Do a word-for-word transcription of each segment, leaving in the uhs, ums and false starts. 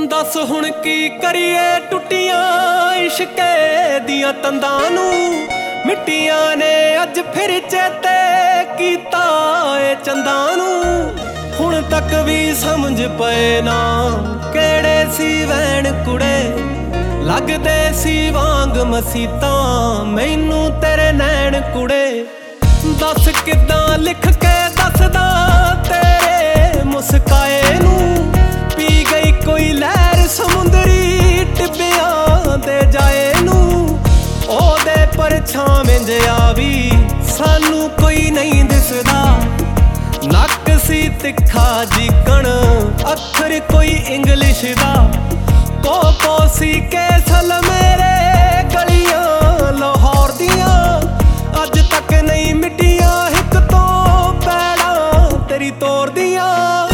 दस हुण की करिए टुटियां इश्के दियां तंदां नूं मिट्टियां ने अज फिर चेते कीता ए चंदां नूं। हुण तक भी समझ पे ना केड़े सी वैण कुड़े लगदे सी वांग मसीतां मैनू तेरे नैण कुड़े। दस किदां लिख के दसदा तेरे मुस्काए नूं पी गई कोई लहर समुंदरी टिब्बियां दे जाए नूं। ओदे परछावें जिहा भी सानू कोई नहीं दिसदा नक सी तिखा जिकण अखर कोई इंग्लिश दा। कोको सी केसल मेरे गलियां लाहौर दियां अज तक नहीं मिटियां हिक तो पैड़ा तेरी तोर दियां।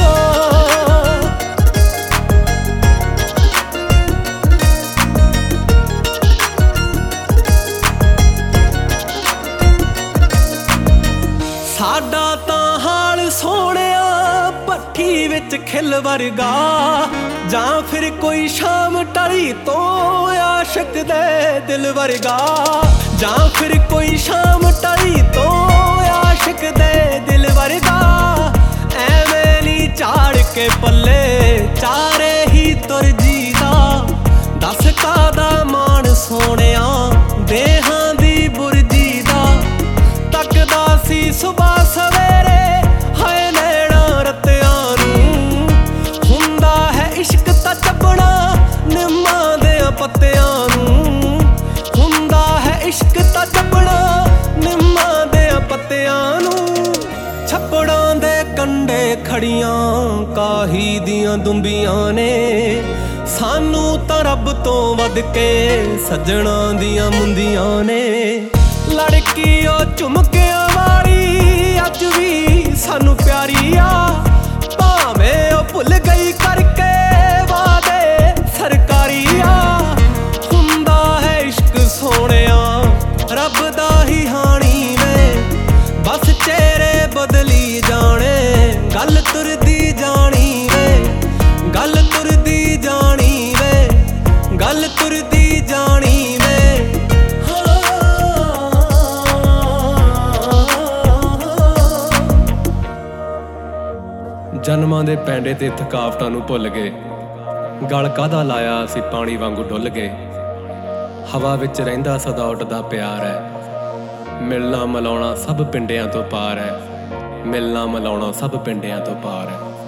साडा तां हाल सोहणिया भट्ठी विच खिल वर्गा जां फिर कोई शाम टली तो आशिक दे दिल वर्गा। जां फिर कोई शाम टली तो आशिक दे दिल वर्गा। ऐवें नी झाड़ के पल्ले चारे ही तुर जीदा दस कादा मान सोहणिया देहां दी बुरजी दा। तकदा सी सुबह सवेरे हाय नैना रत्तियां नूं हुंदा है इश्क तां चबना निम्मा देयां पत्तियां नूं। हुंदा है इश्क तां चबना निम्मा देयां पत्तियां नूं। छप्पड़ां दे कंढे खड़ियां काही दियां दुंबियां ने सानू तां रब तो वध के सज्जणा दियां मुंदियां ने। लड़की ओ झुमकियां वाली अज भी सानू प्यारी आ भावें ओ भुल गई करके वादे सरकारी आ। हुंदा है इश्क सोहणिया रब दा ही हाणी वे बस चेहरे बदली जाने गल तुरदी जानी वे गल तुरदी जानी वे गल तुरदी जानी वे। जन्मां दे पैंडे ते थकावटां नूं भुल गए गल काहदा लाया असीं पानी वांगू डुੱਲ गए। हवा विच रहिंदा सदा उड्डदा प्यार है मिलना मिलाउणा सब पिंडियां तो पार है मिलना मिलाउणा सब पिंडियां तो पार है।